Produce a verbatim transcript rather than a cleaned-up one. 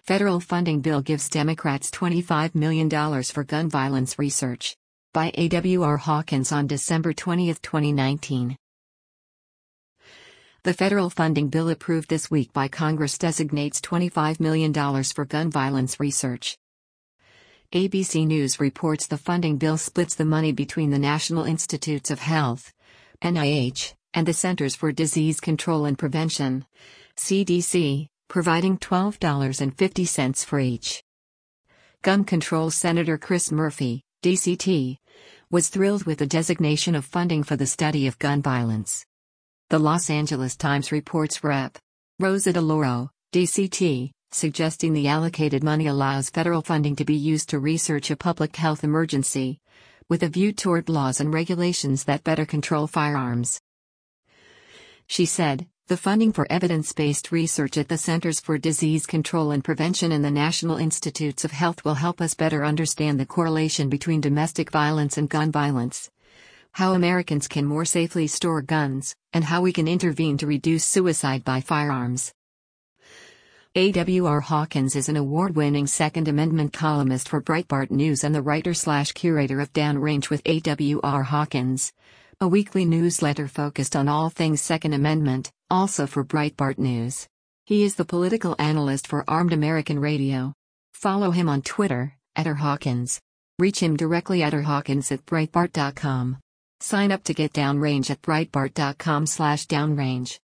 Federal funding bill gives Democrats twenty-five million dollars for gun violence research. By A W R Hawkins on December twentieth, twenty nineteen. The federal funding bill approved this week by Congress designates twenty-five million dollars for gun violence research. A B C News reports the funding bill splits the money between the National Institutes of Health, N I H, and the Centers for Disease Control and Prevention, C D C, providing twelve dollars and fifty cents for each. Gun Control Senator Chris Murphy, D C T, was thrilled with the designation of funding for the study of gun violence. The Los Angeles Times reports Representative Rosa DeLauro, D C T, suggesting the allocated money allows federal funding to be used to research a public health emergency, with a view toward laws and regulations that better control firearms. She said, "The funding for evidence-based research at the Centers for Disease Control and Prevention and the National Institutes of Health will help us better understand the correlation between domestic violence and gun violence, how Americans can more safely store guns, and how we can intervene to reduce suicide by firearms." A W R Hawkins is an award-winning Second Amendment columnist for Breitbart News and the writer-slash-curator of Downrange with A W R Hawkins, a weekly newsletter focused on all things Second Amendment, also for Breitbart News. He is the political analyst for Armed American Radio. Follow him on Twitter, at R Hawkins. Reach him directly at rhawkins at breitbart dot com. Sign up to get Downrange at breitbart dot com slash downrange.